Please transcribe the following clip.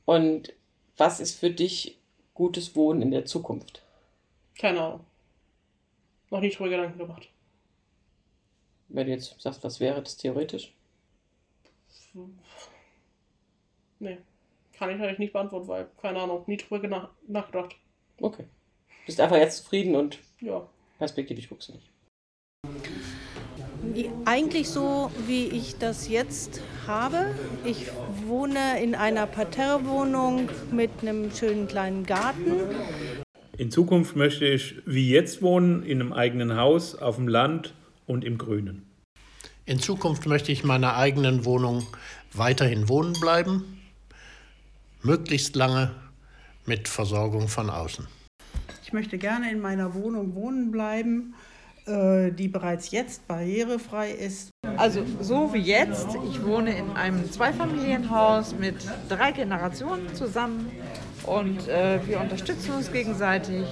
Und was ist für dich gutes Wohnen in der Zukunft? Keine Ahnung. Noch nie drüber Gedanken gemacht. Wenn du jetzt sagst, was wäre das theoretisch? Nee. Kann ich eigentlich nicht beantworten, weil, keine Ahnung, nie drüber nachgedacht. Okay. Bist einfach jetzt zufrieden und Ja. perspektivisch guckst du nicht. Eigentlich so, wie ich das jetzt habe. Ich wohne in einer Parterrewohnung mit einem schönen kleinen Garten. In Zukunft möchte ich wie jetzt wohnen, in einem eigenen Haus, auf dem Land und im Grünen. In Zukunft möchte ich in meiner eigenen Wohnung weiterhin wohnen bleiben, möglichst lange mit Versorgung von außen. Ich möchte gerne in meiner Wohnung wohnen bleiben, die bereits jetzt barrierefrei ist. Also so wie jetzt, ich wohne in einem Zweifamilienhaus mit 3 Generationen zusammen und wir unterstützen uns gegenseitig